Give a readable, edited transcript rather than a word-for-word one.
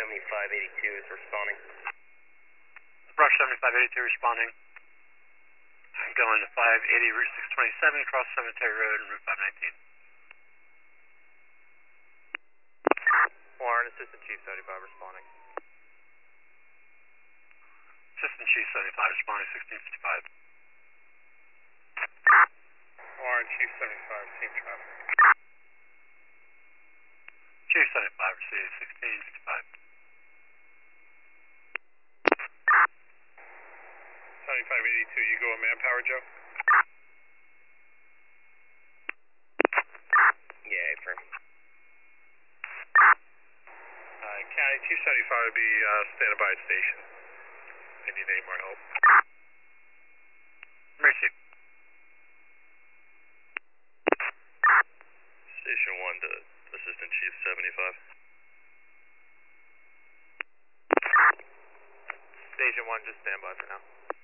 7582 is responding. Brush 7582 responding. I'm going to 580 Route 627, across Cemetery Road and Route 519. Warren, Assistant Chief 75 responding. Assistant Chief 75 responding, 1655. Warren, Chief 75, team traffic. Chief 75 received, 1655. 7582, you go on manpower, Joe? Yeah, affirm. County 275 would be standing by at station. If they need any more help. Received. Station 1 to Assistant Chief 75. Station 1, just stand by for now.